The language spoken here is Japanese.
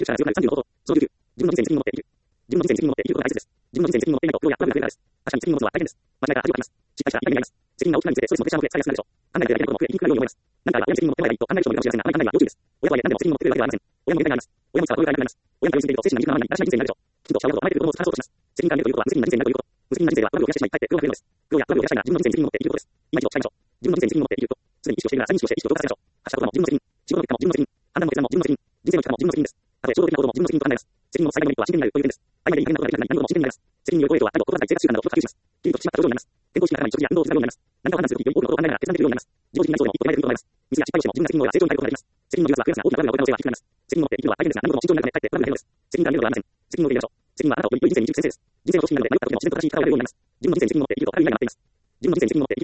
者が強くなる35法。総19。自分の人生に責任を持って生きる。自分の人生に責任を持って生きることが大切です。自分の人生に責任を持っていないと、労やプラグが増えるからです。確かに責任を持つのは大変です。間違いが恥をかきます。失敗したら痛みになります。責任が大きくなるにつれ、ストレスもプレッシャーも増え、疲れやすくなるでしょう。考えないとやれることも増え、言いにくくなるように思います。何かが親に責任を持ってもらえばいいと考える人もいるかもしれませんが、あまり考えるのは要注意です。親とはいえ何でも責任を持ってくれるわけではありません。親もいろいろな責任を負っているわけではありません。親も自分の人生に没頭していないと、親の病気に出ると精神が乱れない新しい人生になるでしょう。きちんとした親と甘えている子供を探そうとします。責任が見えるということは無責任な人生になるということ。無責任な人生はプラグを増やしてしまい、かえってプロが増えるのです。プロやプラグを増やしたいなら自分の人生に責任を持って生きることです。今一度伝えましょう。自分の人生に責任を持って生きると、すでに意識をしているなら再認識をして意識を強化させましょう。発したことも自分の責任、仕事の結果も自分の責任、判断の決断も自分の責任、人生の結果も自分の責任です。たとえ衝動的なことも自分の責任と考えます。責任の最大のメリットは真剣になるという点です。曖昧でいい加減なことができる何事も真剣になります。責任による公平とは態度、心遣い、生活習慣などを強化します。キリッと締まった表情になります。健康的な体に食事や運動をするようになります。何かを判断するときより多くのことを考えながら決断できるようになります。自己的な要素でも一歩手前で踏み込まれます。ミスや失敗をしても自分が責任を負えば成長に変えることができます。責任の重圧は増やすが大きなプラグが起こる可能性が低くなります。責任を持って生きるのは大変ですが、何事も慎重になるためかえってプラグが減るのです。責任から見るのではありません。責任を受け入れましょう。責任はあなたをより良い人生に導く先生です。人生の組織なので迷った時も自然と正しい戦いをやるようになります。自分の人生に責任を持って生きるとある意味がなっています。自分の人生に責任を持って